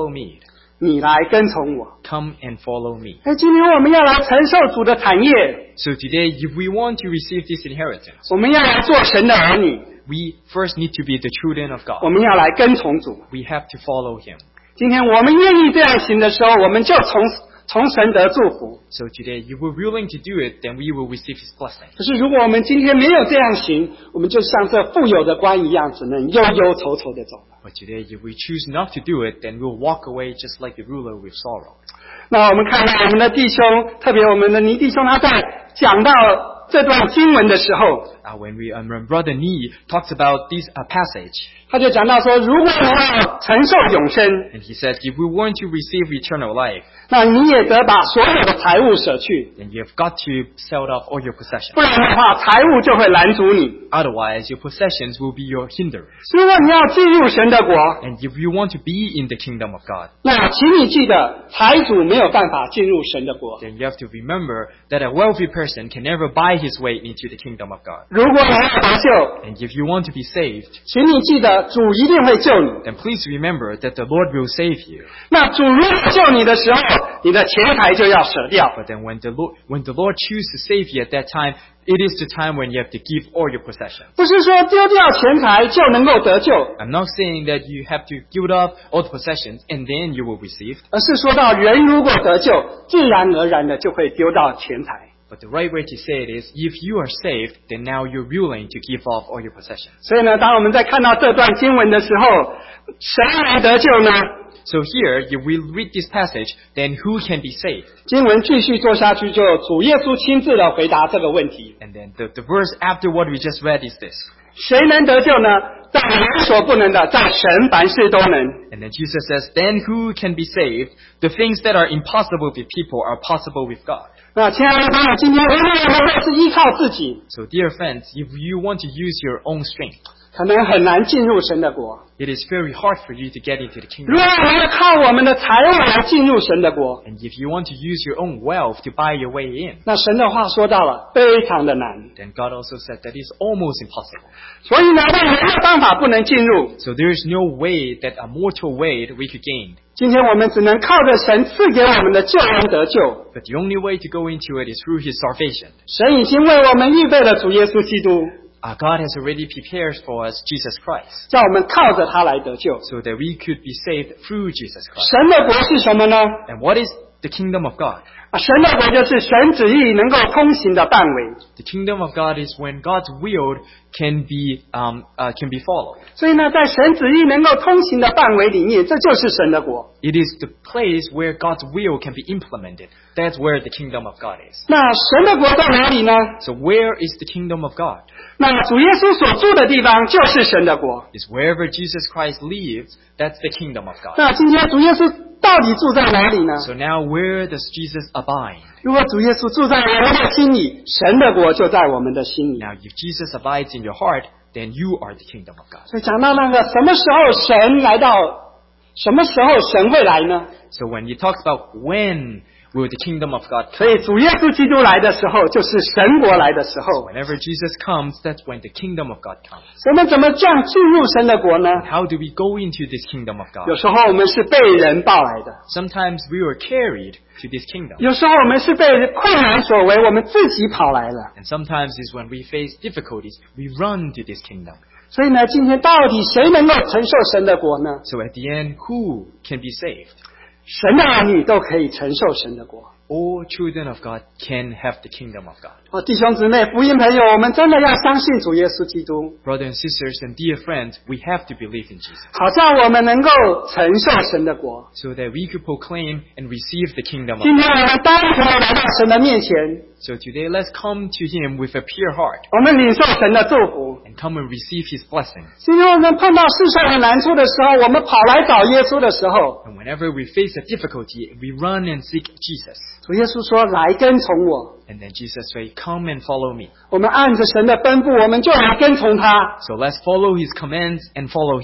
你来跟从我。 Come and follow me. 哎，今天我们要来承受主的产业， So today, if we want to receive this inheritance, 我们要来做神的儿女， we first need to be the children of 我 God. 们要来跟从主。 We have to follow Him. 今天我们愿意这样行的时候，我们就从从神得祝福。 So today, if we're willing to do it, then we will receive His blessing. 可是如果我们今天没有这样行，我们就像这富有的官一样，只能忧忧愁愁的走了。 But today, if we choose not to do it, then we'll walk away just like the ruler with sorrow. 那我们看到我们的弟兄，特别我们的倪弟兄，他在讲到这段经文的时候， Uh, when we, um, when Brother Nee talks about this uh, passage, 他就讲到说，如果你要承受永生， and he said, if we want to receive eternal life, 那你也得把所有的财物舍去， then you've got to sell off all your possessions. 不然的话，财物就会拦阻你。 Otherwise, your possessions will be your hindrance. 如果你要进入神的国， And if you want to be in the kingdom of God, 那请你记得，财主没有办法进入神的国。 then you have to remember that a wealthy person can never buy his way into the kingdom of God. 如果你要得救， And if you want to be saved, 请你记得，主一定会救你。 then please remember that the Lord will save you. 那主如果救你的时候，你的钱财就要舍掉。 But then when the Lord, when the Lord chooses to save you at that time, it is the time when you have to give all your possessions. 不是说丢掉钱财就能够得救， I'm not saying that you have to give up all the possessions and then you will receive. 而是说到人如果得救，自然而然的就会丢到钱财。 But the right way to say it is, if you are saved, then now you're willing to give off all your possessions. 所以呢，当我们在看到这段经文的时候，谁来得救呢？ So here, if we read this passage, then who can be saved? 经文继续做下去，就主耶稣亲自的回答这个问题： And then the, the verse after what we just read is this. 谁能得救呢？在人所不能的，在神凡事都能。 And then Jesus says, then who can be saved? The things that are impossible with people are possible with God. 那亲爱的朋友，今天无论我们若是依靠自己， So dear friends, if you want to use your own strength, 可能很难进入神的国。 it is very hard for you to get into the 如 kingdom. 果我们要靠我们的财物来进入神的国， And if you want to use your own wealth to buy your way in, 那神的话说到了，非常的难。 then God also said that it's almost impossible. 所以呢，让人的方法不能进入。 So there is no way that a mortal way that we could gain. 今天我们只能靠着神赐给我们的救恩得救。 But the only way to go into it is through His salvation. 神已经为我们预备了主耶稣基督， Uh, God has already prepared for us Jesus Christ, 叫我们靠着他来得救。 so that we could be saved through Jesus Christ. 神的国是什么呢？ And what is the kingdom of God? 啊，神的国就是神旨意能够通行的范围。 The kingdom of God is when God's will can be um, uh, can be followed. 所以呢，在神旨意能够通行的范围里面，这就是神的国。 It is the place where God's will can be implemented. That's where the kingdom of God is. 那神的国在哪里呢？ So where is the kingdom of God? 那主耶稣所住的地方就是神的国。 Is wherever Jesus Christ lives, that's the kingdom of God. 那今天主耶稣到底住在哪里呢？ So now where does Jesus abide? 如果主耶稣住在我们的心里，神的国就在我们的心里。 Now if Jesus abides in your heart, then you are the kingdom of God. 所以讲到那个什么时候神来到，什么时候神会来呢？ So when he talks about when will the kingdom of God 所 come, 以主耶稣基督来的时候，就是神国来的时候。 whenever Jesus comes, that's when the kingdom of God comes. 我们怎么这样进入神的国呢？ How do we go into this kingdom of 有 God? 时候我们是被人抱来的， Sometimes we were carried to this kingdom. 有时候我们是被困难所为，我们自己跑来了。 And sometimes is when we face difficulties, we run to this kingdom. 所以呢，今天到底谁能够承受神的国呢？ So at the end, who can be saved? 神的儿女都可以承受神的国。 All children of God can have the kingdom of God. 哦，弟兄姊妹，福音朋友，我们真的要相信主耶稣基督， Brothers and sisters and dear friends, we have to believe in Jesus, 好像我们能够承受神的国。 so that we could proclaim and receive the kingdom of 今 God. 天我们单纯地来到神的面前， So today, let's come to Him with a pure heart 我们领受神的祝福。 and come and receive His blessings. 今天我们碰到世上的难处的时候，我们跑来找耶稣的时候， And whenever we face a difficulty, we run and seek Jesus. 主耶稣说：“来跟从我。 And then Jesus say, come and follow me. ” 我们按着神的吩咐，我们就来跟从他。 So let's follow His commands and follow Him.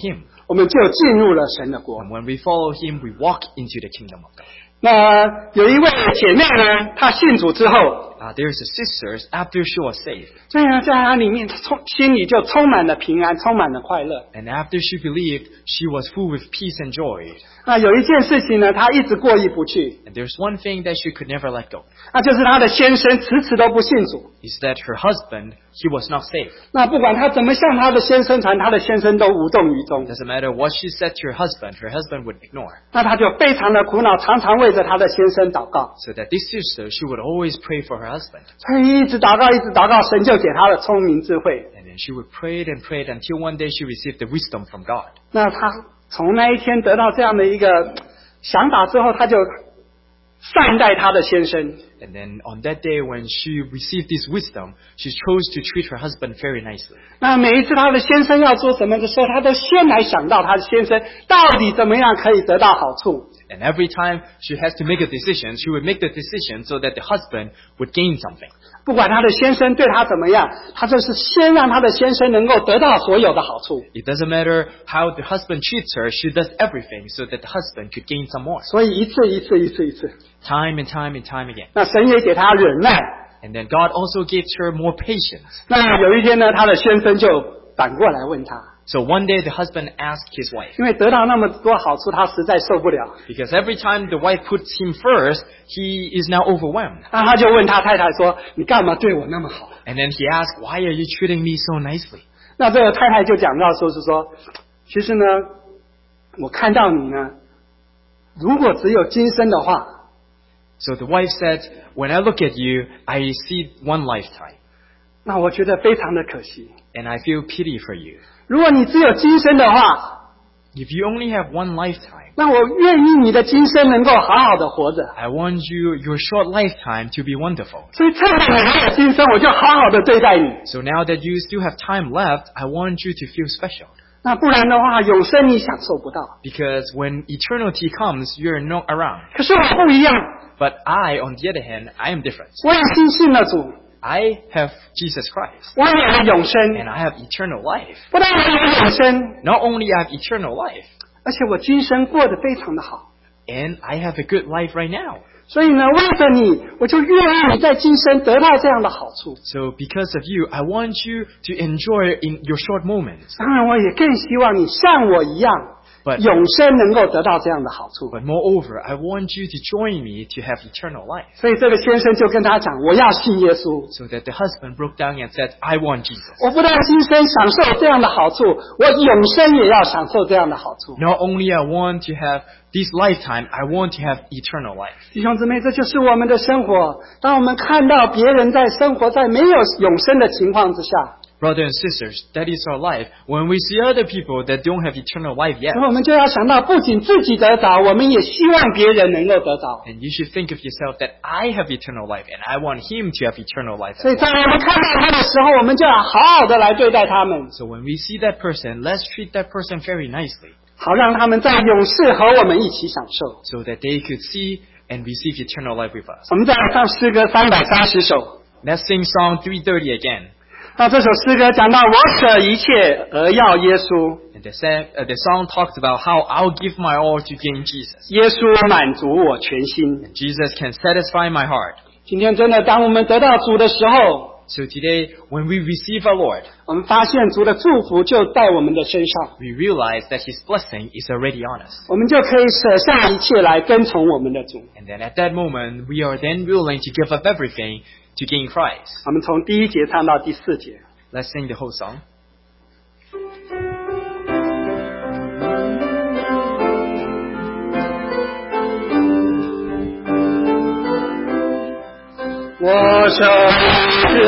我们就进入了神的国。 And when we follow Him, we walk into the kingdom of God. 那有一位姐妹呢，她信主之后， Uh, there's a sister, after she was saved, 所以呢，在她里面充心里就充满了平安，充满了快乐。 and after she believed, she was full with peace and joy. 那有一件事情呢，她一直过意不去， And there's one thing that she could never let go, 那就是她的先生迟迟都不信主。 is that her husband, he was not saved. 那不管她怎么向她的先生传，她的先生都无动于衷。 Doesn't matter what she said to her husband, her husband would ignore. 那她就非常的苦恼，常常为着她的先生祷告。 So that this sister, she would always pray for her husband. 所以一直祷告，一直祷告，神就给她了聪明智慧。 And then she would pray and pray until one day she received the wisdom from God. 那她从那一天得到这样的一个想法之后，她就善待她的先生。 And then on that day when she received this wisdom, she chose to treat her husband very nicely. 那每一次她的先生要做什么的时候，她都先来想到她的先生到底怎么样可以得到好处。 And every time she has to make a decision, she would make the decision so that the husband would gain something. 不管她的先生对她怎么样，她就是先让她的先生能够得到所有的好处。 It doesn't matter how the husband treats her, she does everything so that the husband could gain some more. 所以一次一次一次一次， Time and time and time again. 那神也给她忍耐。 And then God also gives her more patience. 那有一天呢，她的先生就反过来问她， So one day the husband asked his wife, 因为得到那么多好处，他实在受不了。 because every time the wife puts him first, he is now overwhelmed. 那他就问他太太说：“你干嘛对我那么好 And then he asked, why are you treating me so nicely?？” 那这个太太就讲到说是说，其实呢，我看到你呢，如果只有今生的话， So the wife said, when I look at you, I see one lifetime. 那我觉得非常的可惜。 And I feel pity for you. 如果你只有今生的话， If you only have one lifetime, 那我愿意你的今生能够好好的活着。 I want you, your short lifetime to be wonderful. 所以趁着你还有今生，我就好好的对待你。 So now that you still have time left, I want you to feel special. 那不然的话，永生你享受不到。 Because when eternity comes, you're not around. 可是我不一样， But I, on the other hand, I am different. 我已经信了主， I have Jesus Christ. 我有了永生。 And I have eternal life. 不但我有永生， Not only I have eternal life, 而且我今生过得非常的好。 and I have a good life right now. 所以呢，为着你，我就愿意你在今生得到这样的好处。 So because of you, I want you to enjoy in your short moments. 当然，我也更希望你像我一样， But, 永生能够得到这样的好处。 but moreover, I want you to join me to have eternal life. 所以这个先生就跟他讲：“我要信耶稣， So that the husband broke down and said, I want Jesus. 我不但今生享受这样的好处，我永生也要享受这样的好处。” Not only I want to have this lifetime, I want to have eternal life. 弟兄姊妹，这就是我们的生活。当我们看到别人在生活在没有永生的情况之下， Brothers and sisters, that is our life. When we see other people that don't have eternal life yet, 然后我们就要想到，不仅自己得着，我们也希望别人能够得着。 and you should think of yourself that I have eternal life and I want him to have eternal life. 所以在我们看到他的时候，我们就要好好的来对待他们， So when we see that person, let's treat that person very nicely 好让他们在永世和我们一起享受。 so that they could see and receive eternal life with us. 我们再来唱诗歌三百三十首。 Let's sing Psalm three thirty again. 那这首诗歌讲到我舍一切而要耶稣， And the, sa- uh, the song talks about how I'll give my all to gain Jesus. 耶稣满足我全心。 Jesus can satisfy my heart. 今天真的，当我们得到主的时候， So today, when we receive our Lord, 我们发现主的祝福就在我们的身上， we realize that His blessing is already on us. 我们就可以舍下一切来跟从我们的主。 And then at that moment, we are then willing to give up everything to gain Christ. 我们从第一节唱到第四节。 Let's sing the whole song. 我手耶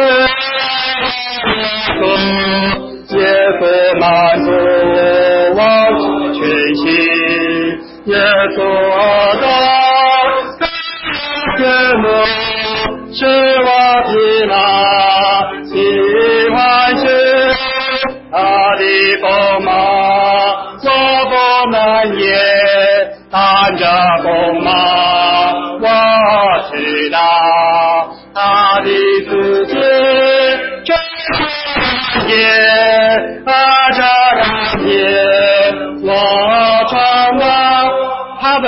稣，耶稣满足我全心，耶稣的节目使我平安，喜欢是他的锋芒，我不能也看着锋芒，我知道。他的世界真世界，他这人间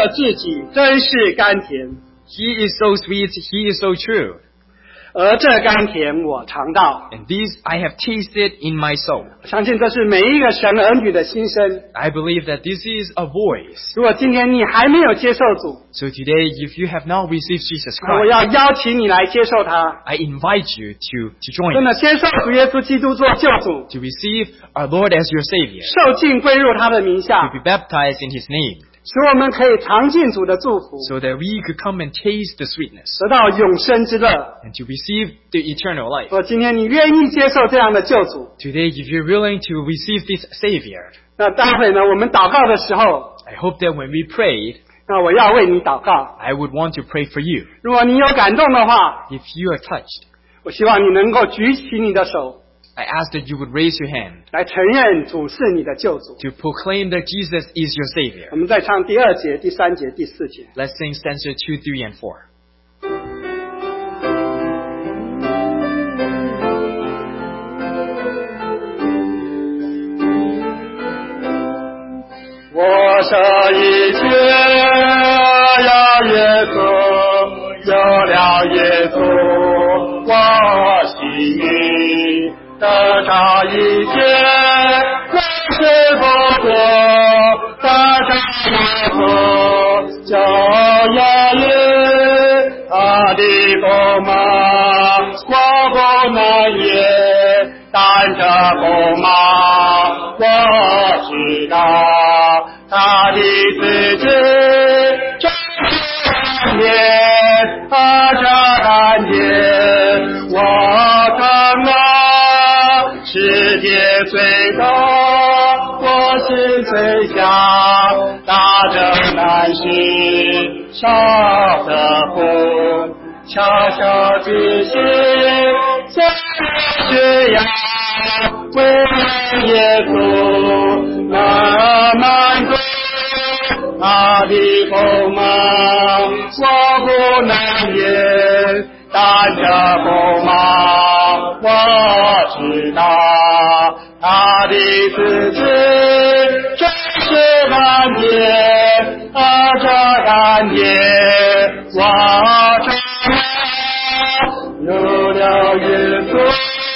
的自己真是甘甜， He is so sweet, He is so true. 而这甘甜我尝到。 And this I have tasted in my soul. 相信这是每一个神儿女的心声。 I believe that this is a voice. 如果今天你还没有接受主， So today, if you have not received Jesus 我 Christ, 要邀请你来接受他， I invite you to, to join 真的 us, 接受主耶稣基督做救主， to receive our Lord as your Savior, 受尽归入他的名下 to，be baptized in His name, 使我们可以尝尽主的祝福， so that we could come and taste the sweetness 得到永生之乐。 and to receive the eternal life. 若今天你愿意接受这样的救主， Today, if you're willing to receive this Savior, 那待会呢，我们祷告的时候， I hope that when we pray, 那我要为你祷告。 I would want to pray for you. 如果你有感动的话， If you are touched, 我希望你能够举起你的手， I ask that you would raise your hand 来承认主是你的救主。 to proclaim that Jesus is your 我 Savior. 们再唱第二节、第三节、第四节。 Let's sing stanza two, three, and four. 我这一切有耶稣，有了耶稣，我心里得着一切，万事不多，得着耶稣，就要耶他的锋芒，我不能也，但这锋芒我知道。他的自己真是甘甜，他这甘甜，我尝了世界最高，我心最小，打着难心少的苦，悄悄之心，虽是要为了耶稣那满足。他的锋芒我不能言，但这锋芒我知道，他的自己真是甘甜，他这甘甜我尝了，有了耶稣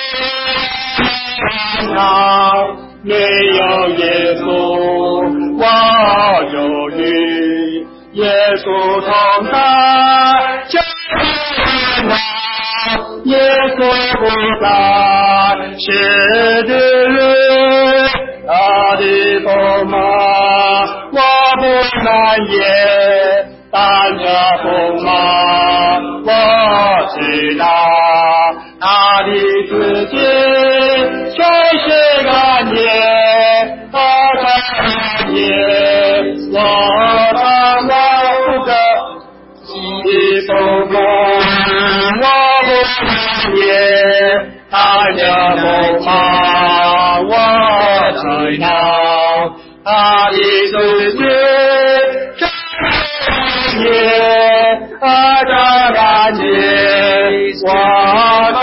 尝，没有耶稣我有你，耶稣同在，就是那耶稣不在，是的人，他的锋芒我不能言，但这锋芒我知道，他的自己全是甘甜，他甘甜，我尝了个的锋芒，我不能言，但这锋芒我知道，他的自己真是甘甜，他这甘甜，我尝。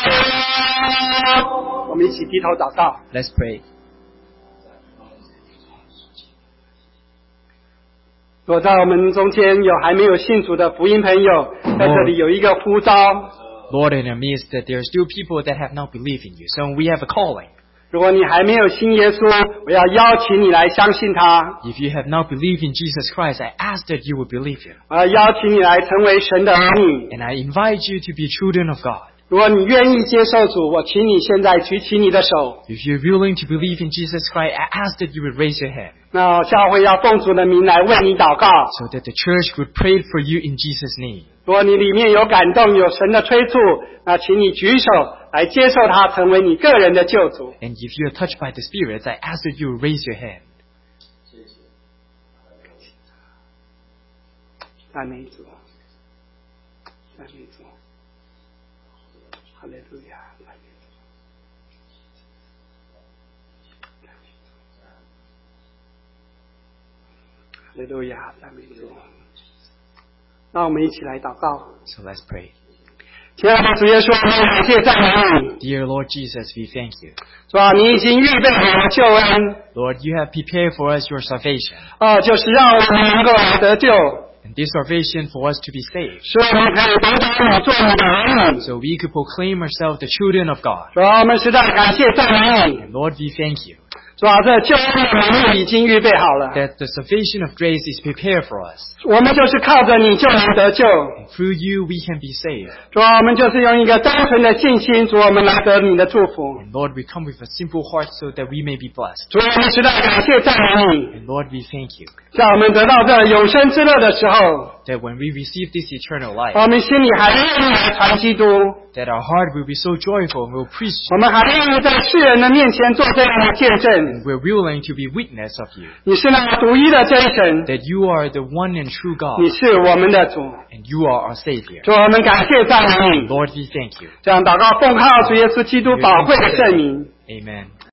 我们一起低头祷告。 Let's pray. 如果在我们中间有还没有信主的福音朋友，在这里有一个呼召。 Lord, in our midst, that there are still people that have not believed in you. So we have a calling. 如果你还没有信耶稣，我要邀请你来相信他。 If you have not believed in Jesus Christ, I ask that you would believe Him. 我要邀请你来成为神的儿女。 And I invite you to be children of God. 如果你愿意接受主，我请你现在举起你的手。 If you're willing to believe in Jesus Christ, I ask that you would raise your hand, 那教会要奉主的名来为你祷告。 so that the church would pray for you in Jesus' name. 如果你里面有感动，有神的催促，那请你举手来接受他，成为你个人的救主。 And if you are touched by the Spirit, I ask that you would raise your hand. 赞美主，赞美主，哈利路亚，赞美主，哈利路亚，赞美主。让我们一起来祷告。 So let's pray. 亲爱的主耶稣，我们感谢赞美你。 Dear Lord Jesus, we thank you. 是吧？你已经预备好了救恩， Lord, you have prepared for us your salvation. 啊，就是让我们能够来得救， And this salvation for us to be saved. 使我们可以得到你做你的儿女。 So we could proclaim ourselves the children of God. 是吧？我们实在感谢赞美你， And Lord, we thank you 是吧？这救恩的门路已经预备好了， that the salvation of grace is prepared for us. 我们就是靠着你就能得救。 And through you we can be saved. 主啊，我们就是用一个单纯的信心，主我们来得你的祝福。 And Lord, we come with a simple heart so that we may be blessed. 主啊，我们实在感谢赞美你， And Lord, we thank you 在我们得到这永生之乐的时候， that when we receive this eternal life, 我们心里还愿意来传基督， that our heart will be so joyful and will preach 我们还愿意在世人的面前做这样的见证。 and we're willing to be witness of you. 你是那独一的真神， That you are the one and true 你 God 是我们的主。 and you are our Savior. 主，我们感谢赞美你， Lord, we thank you. 这样祷告奉靠主耶稣基督宝贵的圣名。 Amen.